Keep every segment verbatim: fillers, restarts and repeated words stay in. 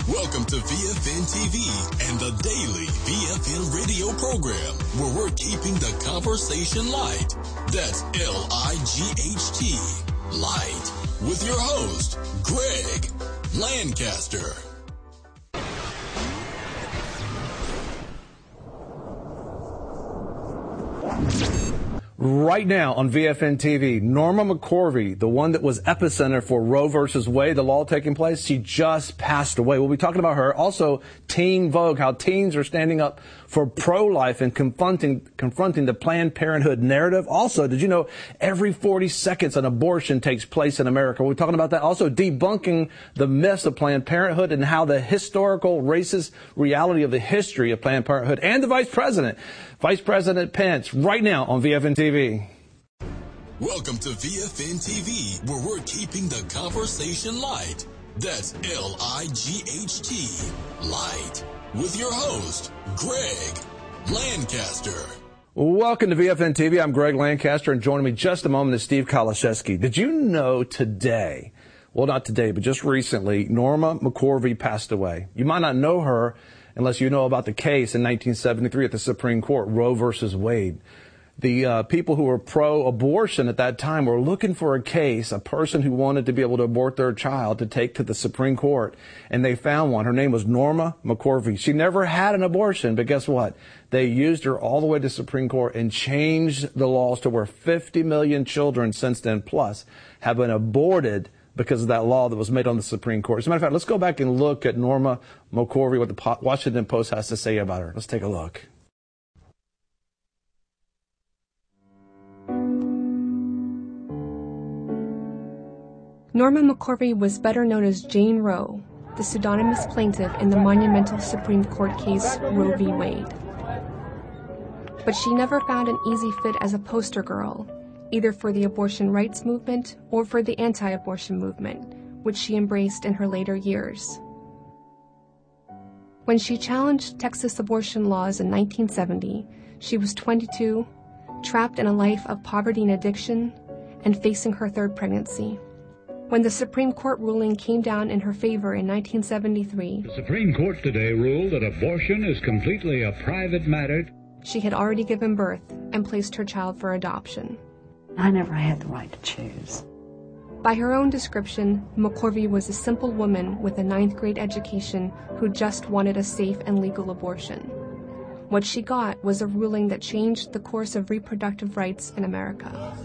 Welcome to V F N T V and the daily V F N radio program, where we're keeping the conversation light. That's L I G H T, light, with your host, Greg Lancaster. Right now on V F N T V, Norma McCorvey, the one that was epicenter for Roe versus Wade, the law taking place, she just passed away. We'll be talking about her. Also, Teen Vogue, how teens are standing up for pro-life and confronting confronting the Planned Parenthood narrative. Also, did you know every forty seconds an abortion takes place in America? We're talking about that. Also, debunking the myths of Planned Parenthood and how the historical, racist reality of the history of Planned Parenthood, and the Vice President, Vice President Pence, right now on V F N T V. Welcome to V F N T V, where we're keeping the conversation light. That's L I G H T, light, with your host, Greg Lancaster. Welcome to V F N T V. I'm Greg Lancaster, and joining me just a moment is Steve Kaliszewski. Did you know today, well, not today, but just recently, Norma McCorvey passed away? You might not know her unless you know about the case in nineteen seventy-three at the Supreme Court, Roe versus Wade. The uh, people who were pro-abortion at that time were looking for a case, a person who wanted to be able to abort their child, to take to the Supreme Court, and they found one. Her name was Norma McCorvey. She never had an abortion, but guess what? They used her all the way to the Supreme Court and changed the laws to where fifty million children since then plus have been aborted because of that law that was made on the Supreme Court. As a matter of fact, let's go back and look at Norma McCorvey, what the Washington Post has to say about her. Let's take a look. Norma McCorvey was better known as Jane Roe, the pseudonymous plaintiff in the monumental Supreme Court case Roe v. Wade. But she never found an easy fit as a poster girl, either for the abortion rights movement or for the anti-abortion movement, which she embraced in her later years. When she challenged Texas abortion laws in nineteen seventy, she was twenty-two, trapped in a life of poverty and addiction, and facing her third pregnancy. When the Supreme Court ruling came down in her favor in nineteen seventy-three, the Supreme Court today ruled that abortion is completely a private matter. She had already given birth and placed her child for adoption. I never had the right to choose. By her own description, McCorvey was a simple woman with a ninth grade education who just wanted a safe and legal abortion. What she got was a ruling that changed the course of reproductive rights in America.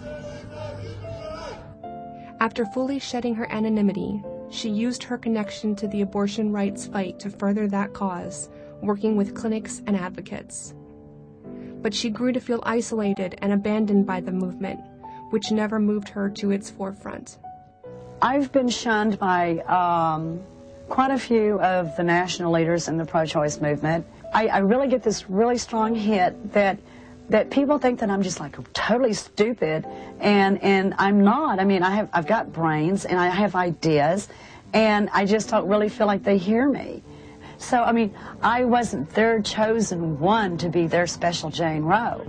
After fully shedding her anonymity, she used her connection to the abortion rights fight to further that cause, working with clinics and advocates. But she grew to feel isolated and abandoned by the movement, which never moved her to its forefront. I've been shunned by um, quite a few of the national leaders in the pro-choice movement. I, I really get this really strong hit that that people think that I'm just like totally stupid, and and I'm not. I mean, I have I've got brains and I have ideas, and I just don't really feel like they hear me. So I mean, I wasn't their chosen one to be their special Jane Roe.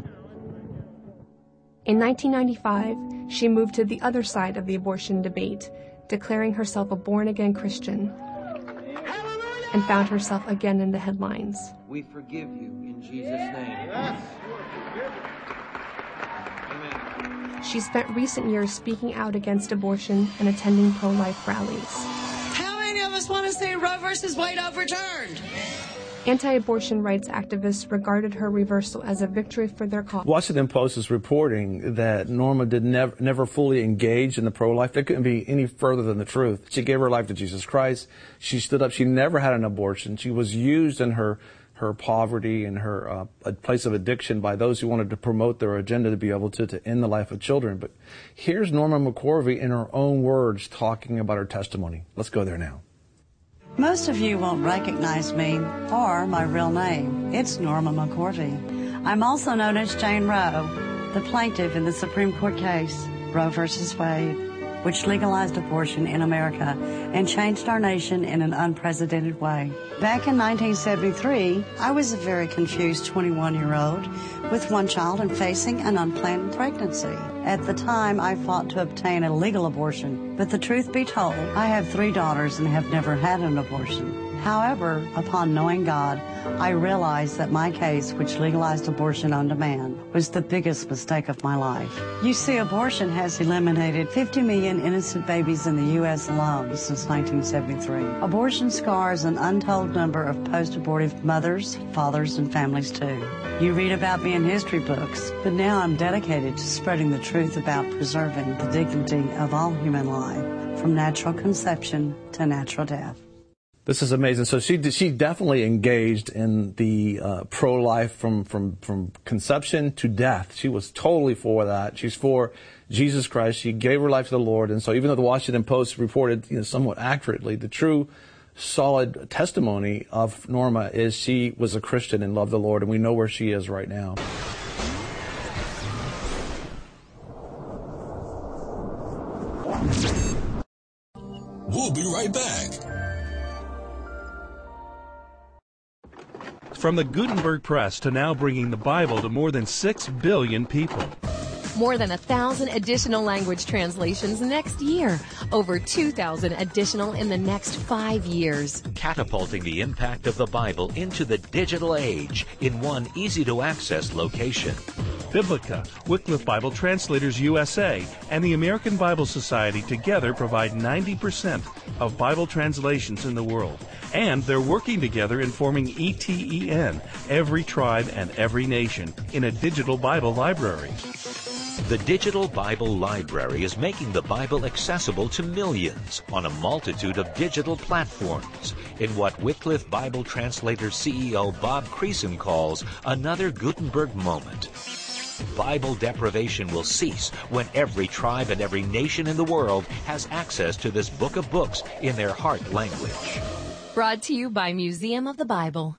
In nineteen ninety-five, she moved to the other side of the abortion debate, declaring herself a born-again Christian, and found herself again in the headlines. We forgive you in Jesus' name. Yes. She spent recent years speaking out against abortion and attending pro-life rallies. How many of us want to see Roe versus Wade overturned? Anti-abortion rights activists regarded her reversal as a victory for their cause. Washington Post is reporting that Norma did never, never fully engage in the pro-life. That couldn't be any further than the truth. She gave her life to Jesus Christ. She stood up. She never had an abortion. She was used in her her poverty and her uh, a place of addiction by those who wanted to promote their agenda to be able to, to end the life of children. But here's Norma McCorvey in her own words talking about her testimony. Let's go there now. Most of you won't recognize me or my real name. It's Norma McCorvey. I'm also known as Jane Roe, the plaintiff in the Supreme Court case, Roe versus Wade, which legalized abortion in America and changed our nation in an unprecedented way. Back in nineteen seventy-three, I was a very confused twenty-one-year-old with one child and facing an unplanned pregnancy. At the time, I fought to obtain a legal abortion, but the truth be told, I have three daughters and have never had an abortion. However, upon knowing God, I realized that my case, which legalized abortion on demand, was the biggest mistake of my life. You see, abortion has eliminated fifty million innocent babies in the U S alone since nineteen seventy-three. Abortion scars an untold number of post-abortive mothers, fathers, and families too. You read about me in history books, but now I'm dedicated to spreading the truth about preserving the dignity of all human life, from natural conception to natural death. This is amazing. So she she definitely engaged in the uh, pro-life from, from, from conception to death. She was totally for that. She's for Jesus Christ. She gave her life to the Lord. And so even though the Washington Post reported, you know, somewhat accurately, the true solid testimony of Norma is she was a Christian and loved the Lord, and we know where she is right now. We'll be right back. From the Gutenberg Press to now bringing the Bible to more than six billion people. More than a thousand additional language translations next year. Over two thousand additional in the next five years. Catapulting the impact of the Bible into the digital age in one easy-to-access location. Biblica, Wycliffe Bible Translators U S A, and the American Bible Society together provide ninety percent of Bible translations in the world. And they're working together in forming E T E N, Every Tribe and Every Nation, in a digital Bible library. The Digital Bible Library is making the Bible accessible to millions on a multitude of digital platforms in what Wycliffe Bible Translators C E O Bob Creason calls another Gutenberg moment. Bible deprivation will cease when every tribe and every nation in the world has access to this book of books in their heart language. Brought to you by Museum of the Bible.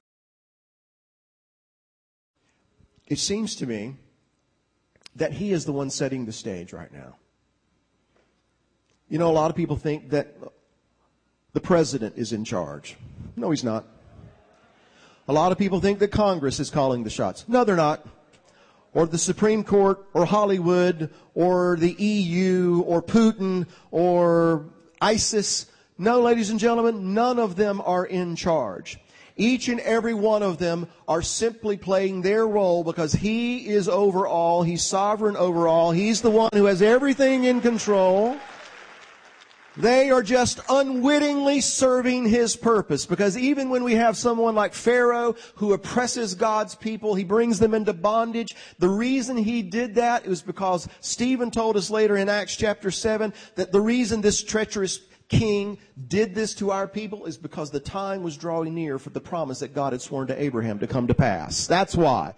It seems to me that he is the one setting the stage right now. You know, a lot of people think that the president is in charge. No, he's not. A lot of people think that Congress is calling the shots. No, they're not. Or the Supreme Court, or Hollywood, or the E U, or Putin, or ISIS. No, ladies and gentlemen, none of them are in charge. Each and every one of them are simply playing their role because he is over all. He's sovereign over all. He's the one who has everything in control. They are just unwittingly serving his purpose, because even when we have someone like Pharaoh who oppresses God's people, he brings them into bondage. The reason he did that was because Stephen told us later in Acts chapter seven that the reason this treacherous king did this to our people is because the time was drawing near for the promise that God had sworn to Abraham to come to pass. That's why.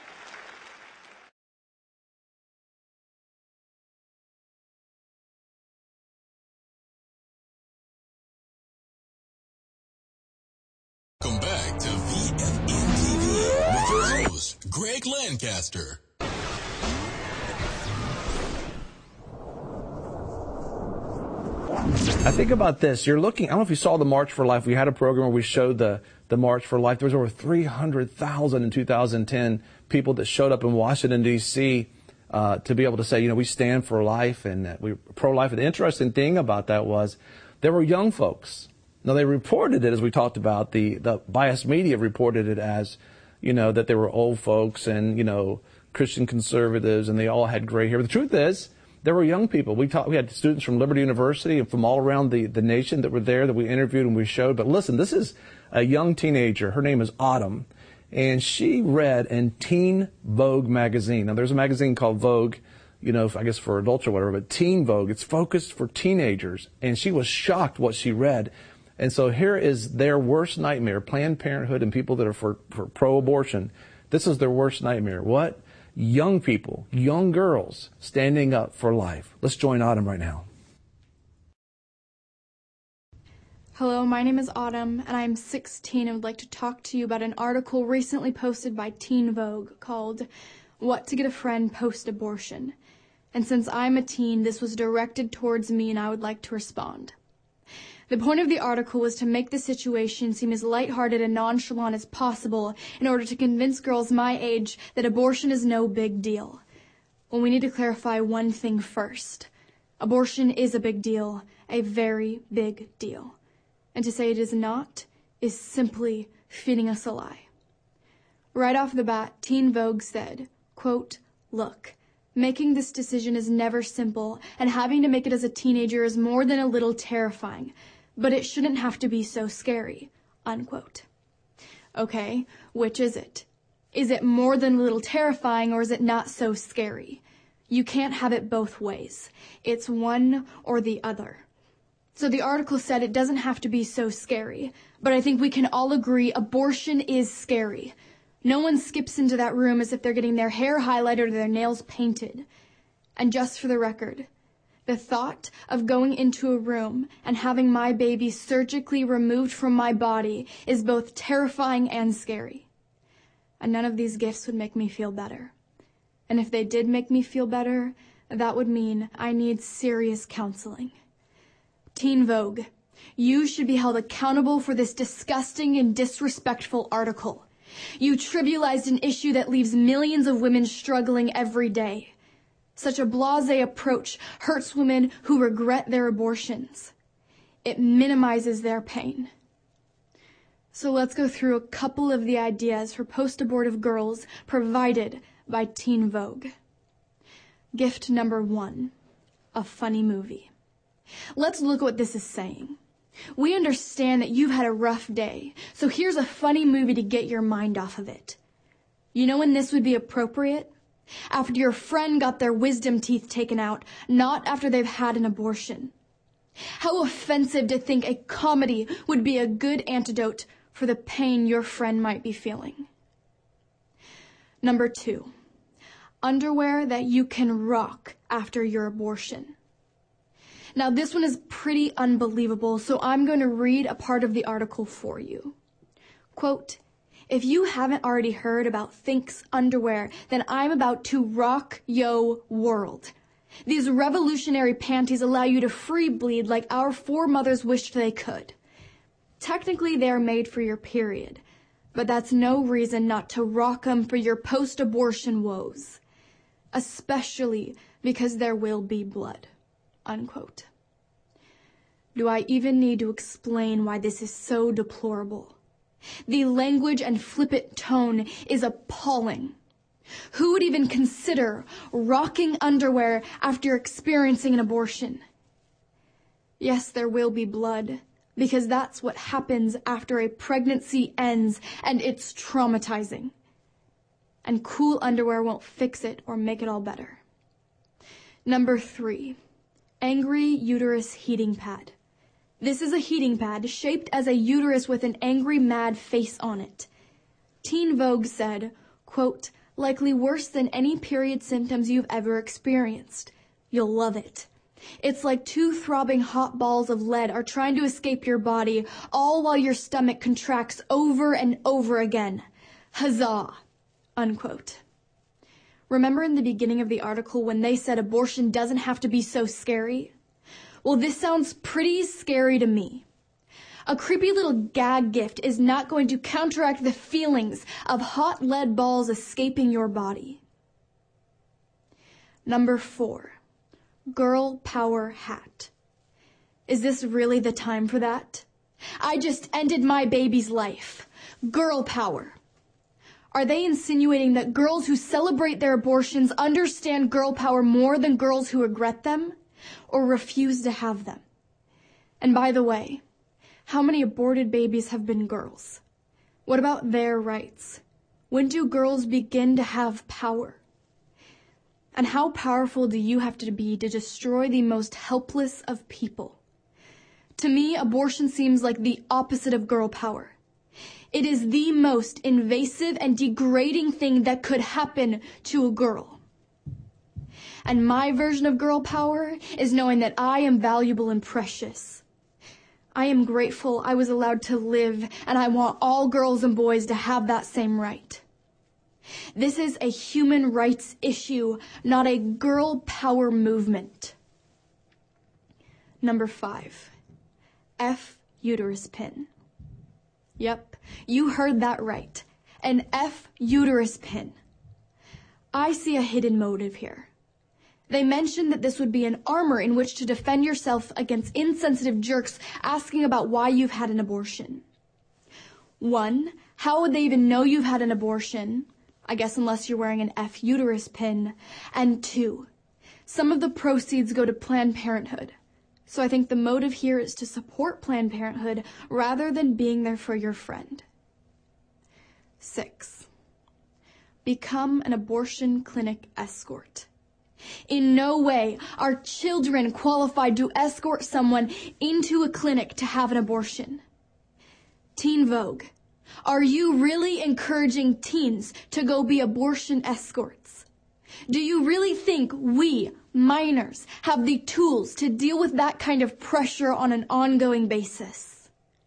Welcome back to V F N T V with your host, Greg Lancaster. I think about this. You're looking, I don't know if you saw the March for Life. We had a program where we showed the, the March for Life. There was over three hundred thousand in two thousand ten people that showed up in Washington, D C uh, to be able to say, you know, we stand for life and uh, we're pro-life. And the interesting thing about that was there were young folks. Now, they reported it, as we talked about, the, the biased media reported it as, you know, that there were old folks and, you know, Christian conservatives, and they all had gray hair. But the truth is, there were young people. We taught, we had students from Liberty University and from all around the, the nation that were there that we interviewed and we showed. But listen, this is a young teenager. Her name is Autumn, and she read in Teen Vogue magazine. Now, there's a magazine called Vogue, you know, I guess for adults or whatever, but Teen Vogue, it's focused for teenagers. And she was shocked what she read. And so here is their worst nightmare, Planned Parenthood and people that are for, for pro-abortion. This is their worst nightmare. What? Young people, young girls standing up for life. Let's join Autumn right now. Hello, my name is Autumn, and I'm sixteen and would like to talk to you about an article recently posted by Teen Vogue called What to Get a Friend Post-Abortion. And since I'm a teen, this was directed towards me, and I would like to respond. The point of the article was to make the situation seem as lighthearted and nonchalant as possible in order to convince girls my age that abortion is no big deal. Well, we need to clarify one thing first. Abortion is a big deal, a very big deal. And to say it is not is simply feeding us a lie. Right off the bat, Teen Vogue said, quote, "Look, making this decision is never simple, and having to make it as a teenager is more than a little terrifying, but it shouldn't have to be so scary," unquote. Okay, which is it? Is it more than a little terrifying, or is it not so scary? You can't have it both ways. It's one or the other. So the article said it doesn't have to be so scary, but I think we can all agree abortion is scary. No one skips into that room as if they're getting their hair highlighted or their nails painted. And just for the record, the thought of going into a room and having my baby surgically removed from my body is both terrifying and scary. And none of these gifts would make me feel better. And if they did make me feel better, that would mean I need serious counseling. Teen Vogue, you should be held accountable for this disgusting and disrespectful article. You trivialized an issue that leaves millions of women struggling every day. Such a blasé approach hurts women who regret their abortions. It minimizes their pain. So let's go through a couple of the ideas for post-abortive girls provided by Teen Vogue. Gift number one, a funny movie. Let's look at what this is saying. We understand that you've had a rough day, so here's a funny movie to get your mind off of it. You know when this would be appropriate? After your friend got their wisdom teeth taken out, not after they've had an abortion. How offensive to think a comedy would be a good antidote for the pain your friend might be feeling. Number two, underwear that you can rock after your abortion. Now, this one is pretty unbelievable, so I'm going to read a part of the article for you. Quote, "If you haven't already heard about Thinx underwear, then I'm about to rock yo world. These revolutionary panties allow you to free bleed like our foremothers wished they could. Technically, they are made for your period, but that's no reason not to rock them for your post-abortion woes, especially because there will be blood." Unquote. Do I even need to explain why this is so deplorable? The language and flippant tone is appalling. Who would even consider rocking underwear after experiencing an abortion? Yes, there will be blood, because that's what happens after a pregnancy ends, and it's traumatizing. And cool underwear won't fix it or make it all better. Number three. Angry uterus heating pad. This is a heating pad shaped as a uterus with an angry, mad face on it. Teen Vogue said, quote, "Likely worse than any period symptoms you've ever experienced. You'll love it. It's like two throbbing hot balls of lead are trying to escape your body, all while your stomach contracts over and over again. Huzzah!" Unquote. Remember in the beginning of the article when they said abortion doesn't have to be so scary? Well, this sounds pretty scary to me. A creepy little gag gift is not going to counteract the feelings of hot lead balls escaping your body. Number four, girl power hat. Is this really the time for that? I just ended my baby's life. Girl power. Are they insinuating that girls who celebrate their abortions understand girl power more than girls who regret them or refuse to have them? And by the way, how many aborted babies have been girls? What about their rights? When do girls begin to have power? And how powerful do you have to be to destroy the most helpless of people? To me, abortion seems like the opposite of girl power. It is the most invasive and degrading thing that could happen to a girl. And my version of girl power is knowing that I am valuable and precious. I am grateful I was allowed to live, and I want all girls and boys to have that same right. This is a human rights issue, not a girl power movement. Number five, F uterus pin. Yep, you heard that right. An F uterus pin. I see a hidden motive here. They mentioned that this would be an armor in which to defend yourself against insensitive jerks asking about why you've had an abortion. One, how would they even know you've had an abortion? I guess unless you're wearing an F uterus pin. And two, some of the proceeds go to Planned Parenthood. So I think the motive here is to support Planned Parenthood rather than being there for your friend. Six, become an abortion clinic escort. In no way are children qualified to escort someone into a clinic to have an abortion. Teen Vogue, are you really encouraging teens to go be abortion escorts? Do you really think we, minors, have the tools to deal with that kind of pressure on an ongoing basis?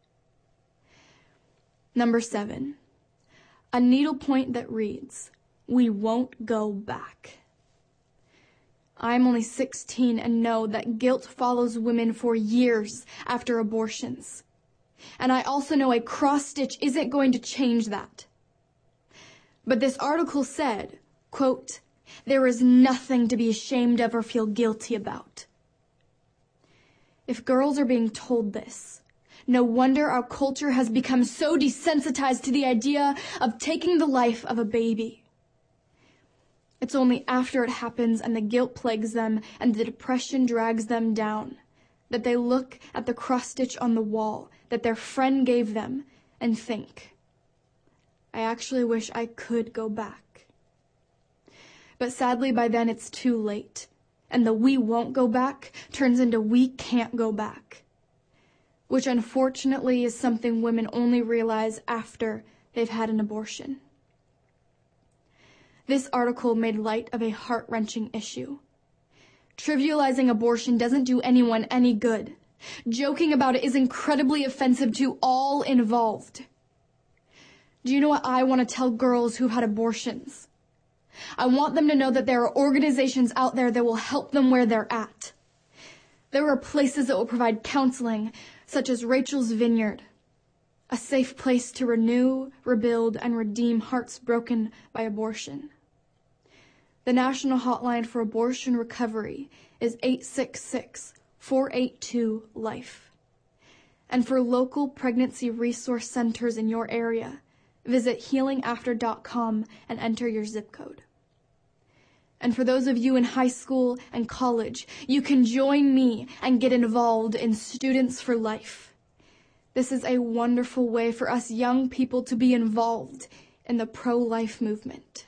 Number seven, a needlepoint that reads, "We won't go back." I'm only sixteen and know that guilt follows women for years after abortions. And I also know a cross-stitch isn't going to change that. But this article said, quote, "There is nothing to be ashamed of or feel guilty about." If girls are being told this, no wonder our culture has become so desensitized to the idea of taking the life of a baby. It's only after it happens and the guilt plagues them and the depression drags them down that they look at the cross-stitch on the wall that their friend gave them and think, I actually wish I could go back. But sadly, by then it's too late, and the we won't go back turns into we can't go back, which unfortunately is something women only realize after they've had an abortion. This article made light of a heart-wrenching issue. Trivializing abortion doesn't do anyone any good. Joking about it is incredibly offensive to all involved. Do you know what I want to tell girls who've had abortions? I want them to know that there are organizations out there that will help them where they're at. There are places that will provide counseling, such as Rachel's Vineyard, a safe place to renew, rebuild, and redeem hearts broken by abortion. The national hotline for abortion recovery is eight six six, four eight two, LIFE. And for local pregnancy resource centers in your area, visit healing after dot com and enter your zip code. And for those of you in high school and college, you can join me and get involved in Students for Life. This is a wonderful way for us young people to be involved in the pro-life movement.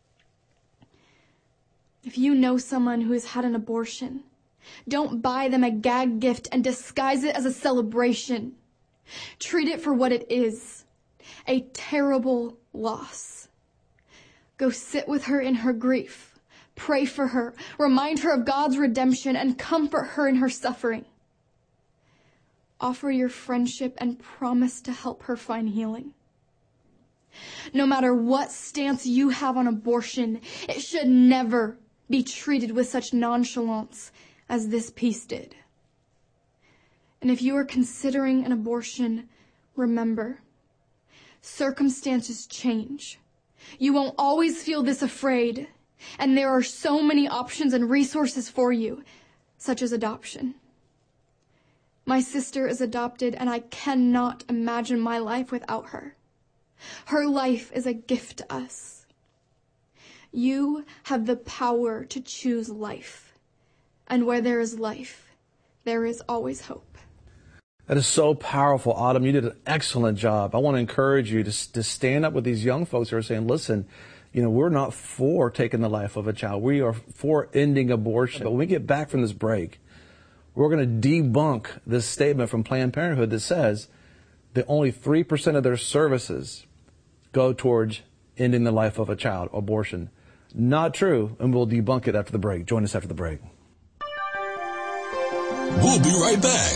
If you know someone who has had an abortion, don't buy them a gag gift and disguise it as a celebration. Treat it for what it is, a terrible loss. Go sit with her in her grief, pray for her, remind her of God's redemption, and comfort her in her suffering. Offer your friendship and promise to help her find healing. No matter what stance you have on abortion, it should never be treated with such nonchalance as this piece did. And if you are considering an abortion, remember, circumstances change. You won't always feel this afraid, and there are so many options and resources for you, such as adoption. My sister is adopted, and I cannot imagine my life without her. Her life is a gift to us. You have the power to choose life. And where there is life, there is always hope. That is so powerful, Autumn. You did an excellent job. I want to encourage you to, to stand up with these young folks who are saying, listen, you know, we're not for taking the life of a child. We are for ending abortion. But when we get back from this break, we're going to debunk this statement from Planned Parenthood that says that only three percent of their services go towards ending the life of a child, abortion. Not true, and we'll debunk it after the break. Join us after the break. We'll be right back.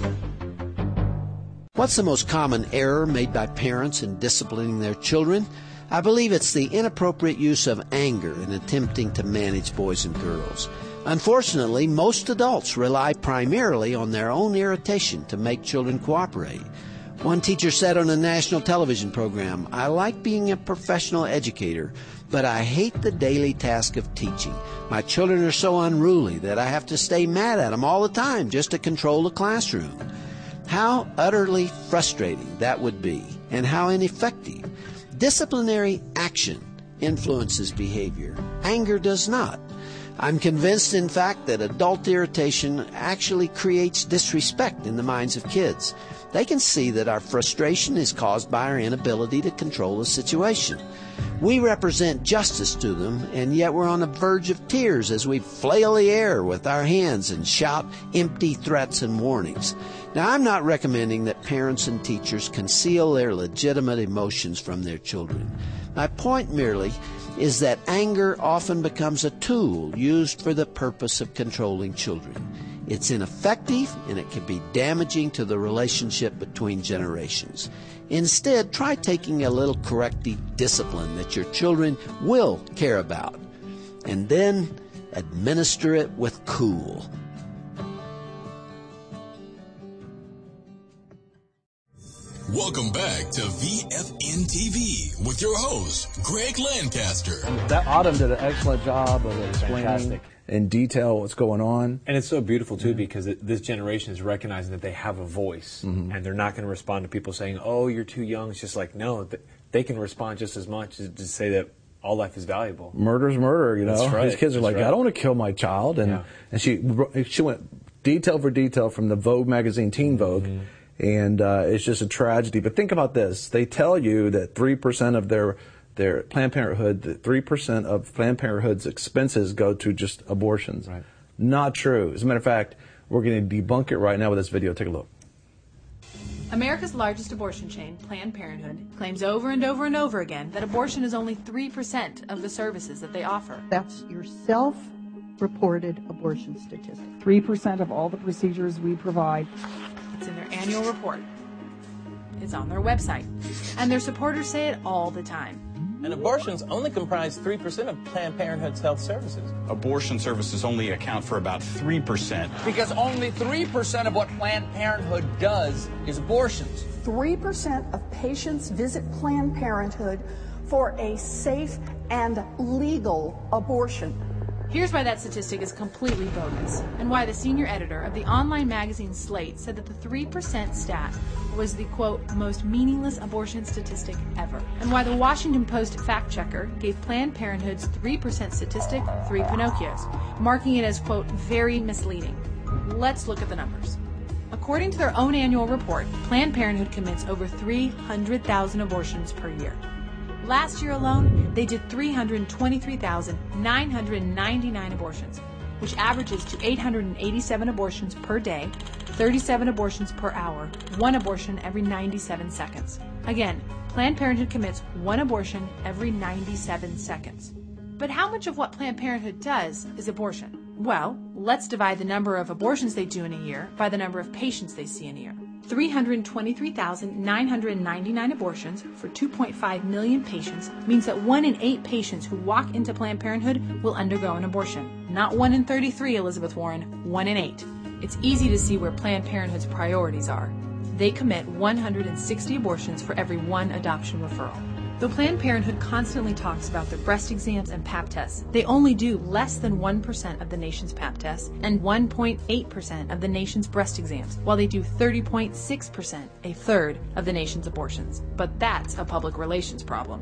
What's the most common error made by parents in disciplining their children? I believe it's the inappropriate use of anger in attempting to manage boys and girls. Unfortunately, most adults rely primarily on their own irritation to make children cooperate. One teacher said on a national television program, I like being a professional educator, but I hate the daily task of teaching. My children are so unruly that I have to stay mad at them all the time just to control the classroom. How utterly frustrating that would be, and how ineffective. Disciplinary action influences behavior. Anger does not. I'm convinced, in fact, that adult irritation actually creates disrespect in the minds of kids. They can see that our frustration is caused by our inability to control the situation. We represent justice to them, and yet we're on the verge of tears as we flail the air with our hands and shout empty threats and warnings. Now, I'm not recommending that parents and teachers conceal their legitimate emotions from their children. My point merely is that anger often becomes a tool used for the purpose of controlling children. It's ineffective, and it can be damaging to the relationship between generations. Instead, try taking a little corrective discipline that your children will care about, and then administer it with cool. Welcome back to V F N T V with your host, Greg Lancaster. That Autumn did an excellent job of explaining Fantastic. in detail what's going on. And it's so beautiful, too, because it, this generation is recognizing that they have a voice, Mhm. and they're not going to respond to people saying, oh, you're too young. It's just like, no, th- they can respond just as much as to say that all life is valuable. Murder's murder, you know. That's right. These kids are That's like, right. I don't want to kill my child. And, Yeah. and she she went detail for detail from the Vogue magazine, Teen Vogue. Mm-hmm. And uh, it's just a tragedy. But think about this. They tell you that three percent of their their Planned Parenthood, that three percent of Planned Parenthood's expenses go to just abortions. Right. Not true. As a matter of fact, we're going to debunk it right now with this video. Take a look. America's largest abortion chain, Planned Parenthood, claims over and over and over again that abortion is only three percent of the services that they offer. That's your self-reported abortion statistic. three percent of all the procedures we provide. It's in their annual report. It's on their website. And their supporters say it all the time. And abortions only comprise three percent of Planned Parenthood's health services. Abortion services only account for about three percent. Because only three percent of what Planned Parenthood does is abortions. three percent of patients visit Planned Parenthood for a safe and legal abortion. Here's why that statistic is completely bogus, and why the senior editor of the online magazine Slate said that the three percent stat was the, quote, most meaningless abortion statistic ever, and why the Washington Post fact checker gave Planned Parenthood's three percent statistic three Pinocchios, marking it as, quote, very misleading. Let's look at the numbers. According to their own annual report, Planned Parenthood commits over three hundred thousand abortions per year. Last year alone, they did three hundred twenty-three thousand nine hundred ninety-nine abortions, which averages to eight hundred eighty-seven abortions per day, thirty-seven abortions per hour, one abortion every ninety-seven seconds. Again, Planned Parenthood commits one abortion every ninety-seven seconds. But how much of what Planned Parenthood does is abortion? Well, let's divide the number of abortions they do in a year by the number of patients they see in a year. three hundred twenty-three thousand nine hundred ninety-nine abortions for two point five million patients means that one in eight patients who walk into Planned Parenthood will undergo an abortion. Not one in thirty-three, Elizabeth Warren, one in eight. It's easy to see where Planned Parenthood's priorities are. They commit one hundred sixty abortions for every one adoption referral. Though Planned Parenthood constantly talks about their breast exams and pap tests, they only do less than one percent of the nation's pap tests and one point eight percent of the nation's breast exams, while they do thirty point six percent, a third, of the nation's abortions. But that's a public relations problem.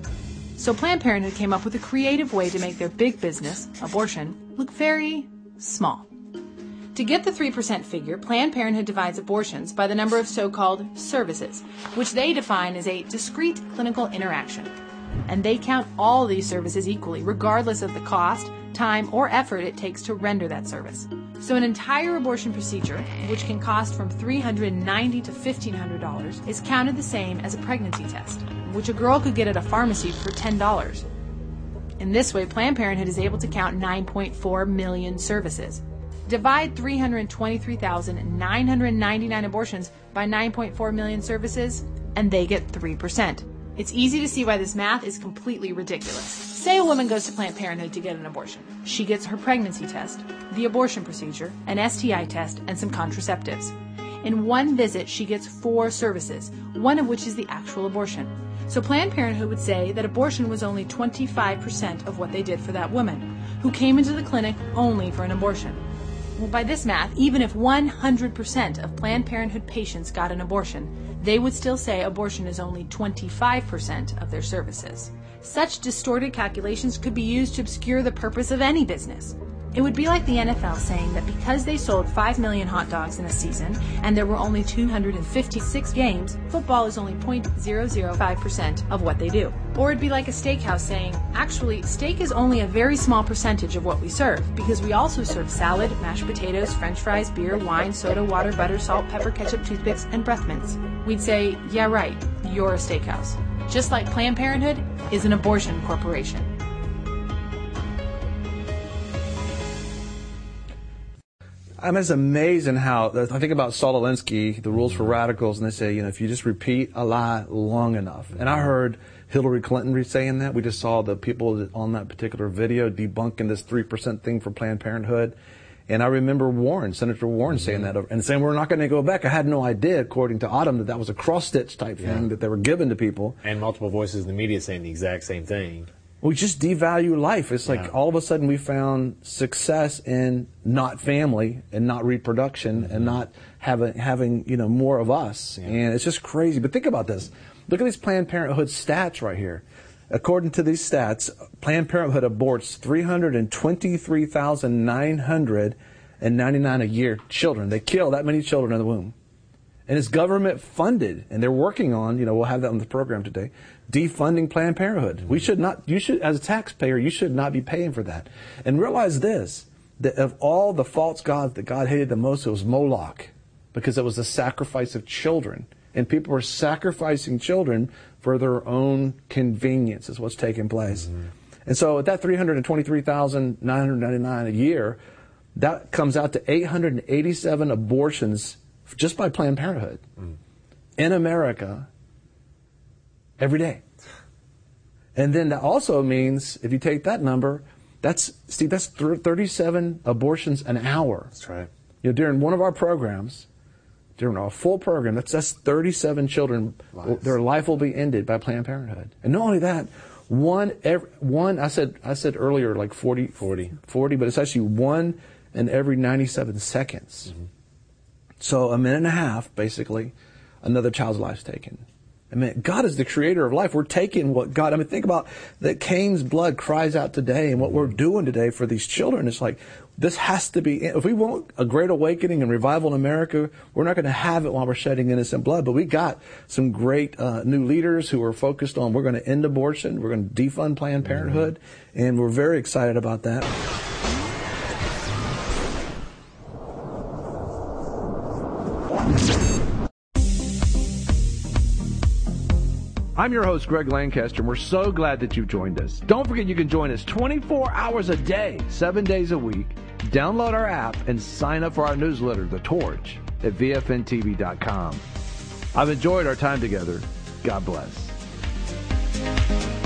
So Planned Parenthood came up with a creative way to make their big business, abortion, look very small. To get the three percent figure, Planned Parenthood divides abortions by the number of so-called services, which they define as a discrete clinical interaction. And they count all these services equally, regardless of the cost, time, or effort it takes to render that service. So an entire abortion procedure, which can cost from three hundred ninety dollars to fifteen hundred dollars, is counted the same as a pregnancy test, which a girl could get at a pharmacy for ten dollars. In this way, Planned Parenthood is able to count nine point four million services. Divide three hundred twenty-three thousand nine hundred ninety-nine abortions by nine point four million services, and they get three percent. It's easy to see why this math is completely ridiculous. Say a woman goes to Planned Parenthood to get an abortion. She gets her pregnancy test, the abortion procedure, an S T I test, and some contraceptives. In one visit, she gets four services, one of which is the actual abortion. So Planned Parenthood would say that abortion was only twenty-five percent of what they did for that woman, who came into the clinic only for an abortion. Well, by this math, even if one hundred percent of Planned Parenthood patients got an abortion, they would still say abortion is only twenty-five percent of their services. Such distorted calculations could be used to obscure the purpose of any business. It would be like the N F L saying that because they sold five million hot dogs in a season and there were only two hundred fifty-six games, football is only zero point zero zero five percent of what they do. Or it'd be like a steakhouse saying, actually, steak is only a very small percentage of what we serve because we also serve salad, mashed potatoes, french fries, beer, wine, soda, water, butter, salt, pepper, ketchup, toothpicks, and breath mints. We'd say, yeah, right, you're a steakhouse. Just like Planned Parenthood is an abortion corporation. I mean, it's amazing how, I think about Saul Alinsky, the rules for radicals, and they say, you know, if you just repeat a lie long enough. And I heard Hillary Clinton saying that. We just saw the people on that particular video debunking this three percent thing for Planned Parenthood. And I remember Warren, Senator Warren, mm-hmm. saying that, and saying we're not going to go back. I had no idea, according to Autumn, that that was a cross-stitch type yeah. thing that they were giving to people. And multiple voices in the media saying the exact same thing. We just devalue life. It's like yeah. all of a sudden we found success in not family and not reproduction mm-hmm. and not having, having you know, more of us. Yeah. And it's just crazy. But think about this. Look at these Planned Parenthood stats right here. According to these stats, Planned Parenthood aborts three hundred twenty-three thousand nine hundred ninety-nine a year children. They kill that many children in the womb. And it's government funded, and they're working on, you know, we'll have that on the program today, defunding Planned Parenthood. Mm-hmm. We should not, you should, as a taxpayer, you should not be paying for that. And realize this, that of all the false gods that God hated the most, it was Moloch, because it was the sacrifice of children. And people were sacrificing children for their own convenience is what's taking place. Mm-hmm. And so at that three hundred twenty-three thousand nine hundred ninety-nine a year, that comes out to eight hundred eighty-seven abortions just by Planned Parenthood mm. in America every day. And then that also means, if you take that number, that's, Steve, that's thirty-seven abortions an hour. That's right. You know, during one of our programs, during a full program, that's, that's thirty-seven children, Lives. Their life will be ended by Planned Parenthood. And not only that, one, every, one I said I said earlier like forty, forty, forty, but it's actually one in every ninety-seven seconds. Mm-hmm. So a minute and a half, basically, another child's life's taken. I mean, God is the creator of life. We're taking what God, I mean, think about that Cain's blood cries out today and what we're doing today for these children. It's like, this has to be, if we want a great awakening and revival in America, we're not going to have it while we're shedding innocent blood. But we got some great uh, new leaders who are focused on, we're going to end abortion, we're going to defund Planned Parenthood, mm-hmm. and we're very excited about that. I'm your host, Greg Lancaster, and we're so glad that you've joined us. Don't forget you can join us twenty-four hours a day, seven days a week. Download our app and sign up for our newsletter, The Torch, at V F N T V dot com. I've enjoyed our time together. God bless.